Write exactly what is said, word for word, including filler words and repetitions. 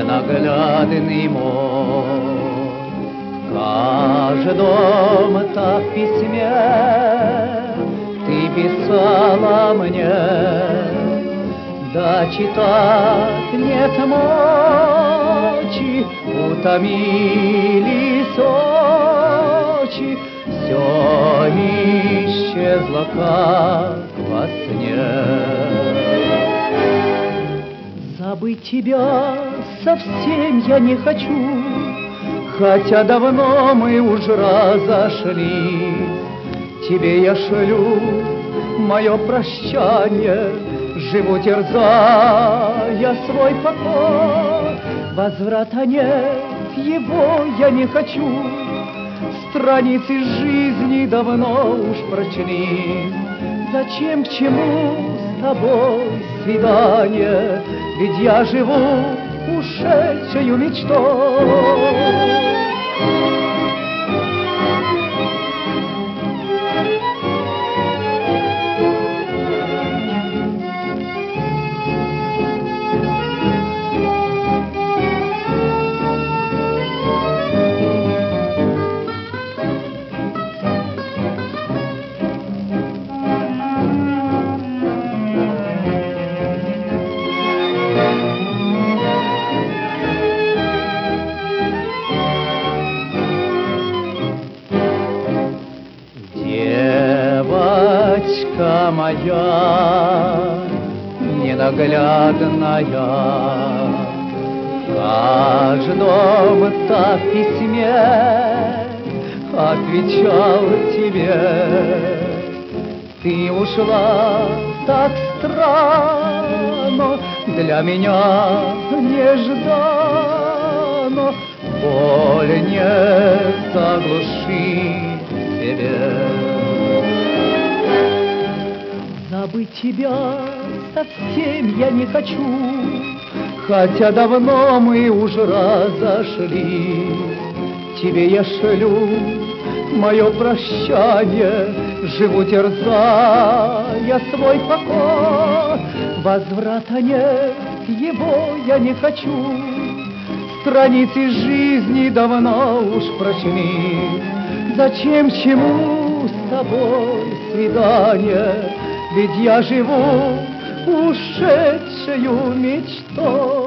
ненаглядный мой. В каждом-то письме ты писала мне, да читать нет мочи, утомились очи, все исчезло, как во сне. Забыть тебя совсем я не хочу, хотя давно мы уж разошлись. Тебе я шлю мое прощание, живу, терзая свой покой. Возврата нет, его я не хочу, страницы жизни давно уж прочли. Зачем, к чему с тобой свидание, ведь я живу ушедшею мечтой. Девочка моя ненаглядная, в каждом-то письме отвечал тебе. Ты ушла так странно, для меня нежданно, боль не заглушить себе. Забыть тебя совсем я не хочу, хотя давно мы уже разошлись. Тебе я шлю мое прощание, живу, терзая свой покой. Возврата нет, его я не хочу, страницы жизни давно уж прочли. Зачем, чему с тобой свидание, ведь я живу ушедшею мечтой.